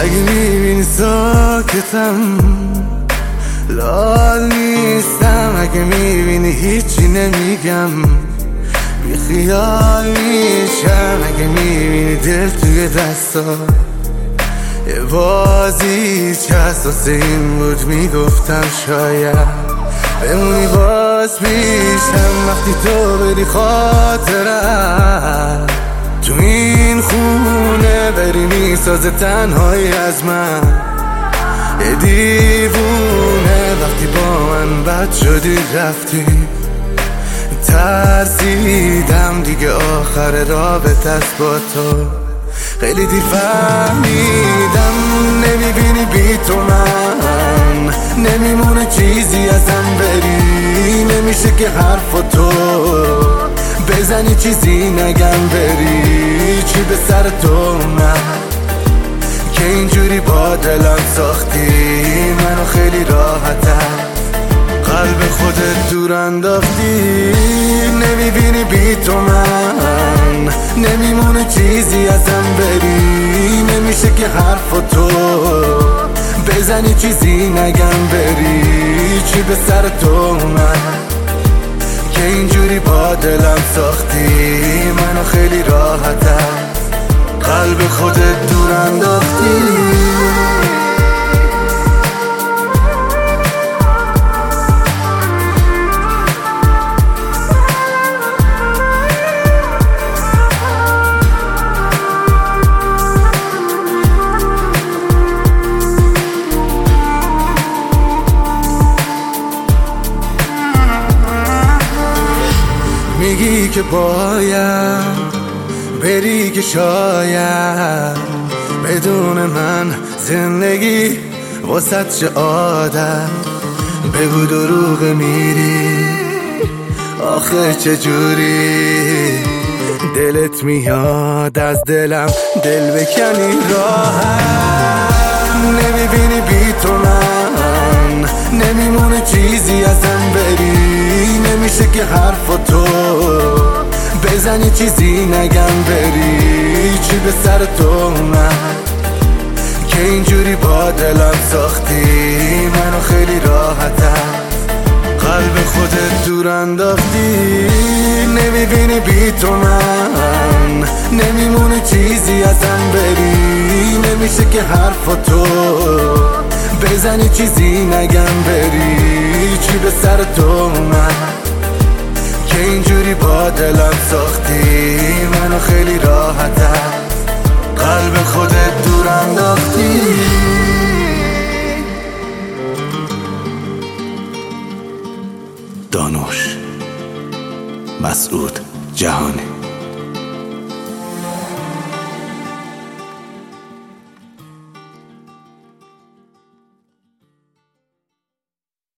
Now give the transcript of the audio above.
اگه میبینی ساکتم لال نیستم، اگه میبینی هیچی نمیگم بی خیال میشم، اگه میبینی دل توی دستا یه بازی هست واسه این بود میگفتم شاید بمونی باز پیشم وقتی تو بری خاطرم تو این خونه بری میسازه تنهایی از من یه دیوونه وقتی با من بد شدی رفتی ترسیدم دیگه آخر رابطه است با تو خیلی دی فهمیدم نمیبینی بی تو من نمیمونه چیزی ازم بری نمیشه که حرف تو بزنی چیزی نگم بری چی به سر تو من که اینجوری با دلم ساختی منو خیلی راحتم قلب خودت دور انداختی نمیبینی بی تو من نمیمونه چیزی ازم بری نمیشه که حرف تو بزنی چیزی نگم بری چی به سر تو من که اینجوری با دلم ساختی منو خیلی راحتم قلب خودت دور انداختی میگی که باید بری که شاید بدون من زندگی واسه چه عادت بگو دروغ میری آخه چجوری دلت میاد از دلم دل بکنی راحت نمیبینی بی تو من نمیمونه چیزی ازم بری نمیشه که حرف تو بزنی چیزی نگم بری چی به سر تو من که اینجوری با دلم ساختی منو خیلی راحتم قلب خودت دور انداختی نمیبینی بی تو من نمیمونه چیزی ازم بری نمیشه که حرف تو بزنی چیزی نگم بری چی به سر تو من که اینجوری با دلم ساختی منو خیلی راحتم قلب خودت دور انداختی دانوش مسعود جهانی